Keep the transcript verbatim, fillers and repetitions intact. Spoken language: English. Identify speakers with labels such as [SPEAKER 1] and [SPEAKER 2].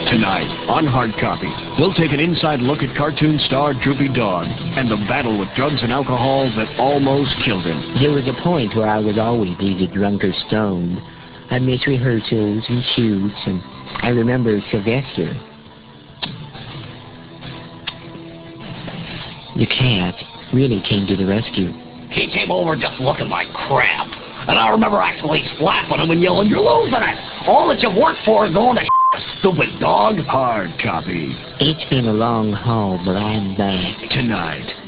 [SPEAKER 1] Tonight, on Hard Copy, we'll take an inside look at cartoon star Droopy Dog and the battle with drugs and alcohol that almost killed him.
[SPEAKER 2] There was a point where I was always either drunk or stoned. I missed rehearsals and shoots, and I remember Sylvester, the cat, really came to the rescue.
[SPEAKER 3] He came over just looking like crap. And I remember actually slapping him and yelling, "You're losing it! All that you've worked for is going to shit, stupid dog!"
[SPEAKER 1] Hard Copy.
[SPEAKER 2] It's been a long haul, but I'm back.
[SPEAKER 1] Tonight.